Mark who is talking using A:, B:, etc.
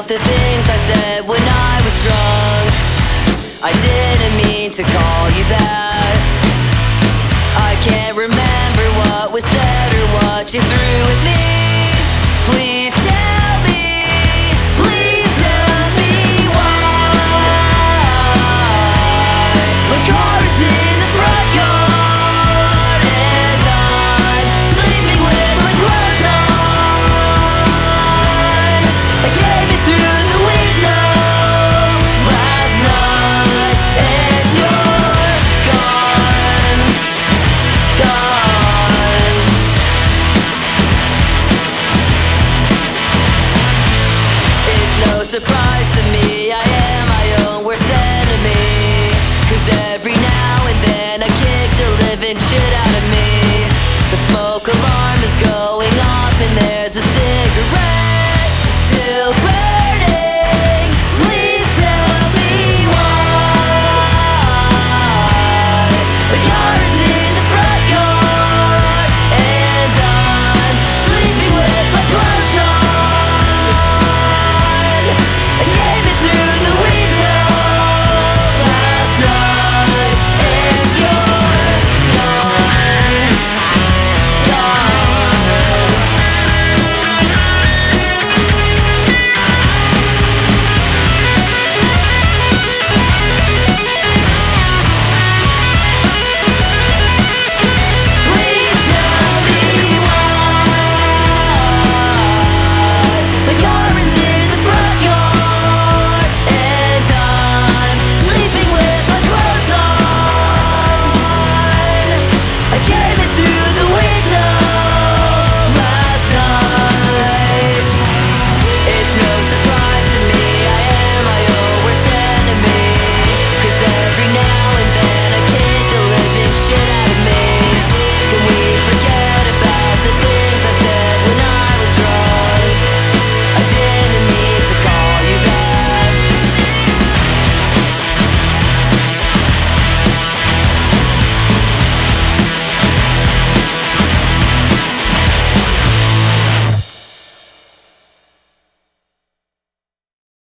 A: the things I said when I was drunk. I didn't mean to call you that. I can't remember what was said or what you threw at me. Please tell me, please tell me why. My car is in the front yard and I'm sleeping with my clothes on. I came in through the window last night and you're gone, gone. It's no surprise to me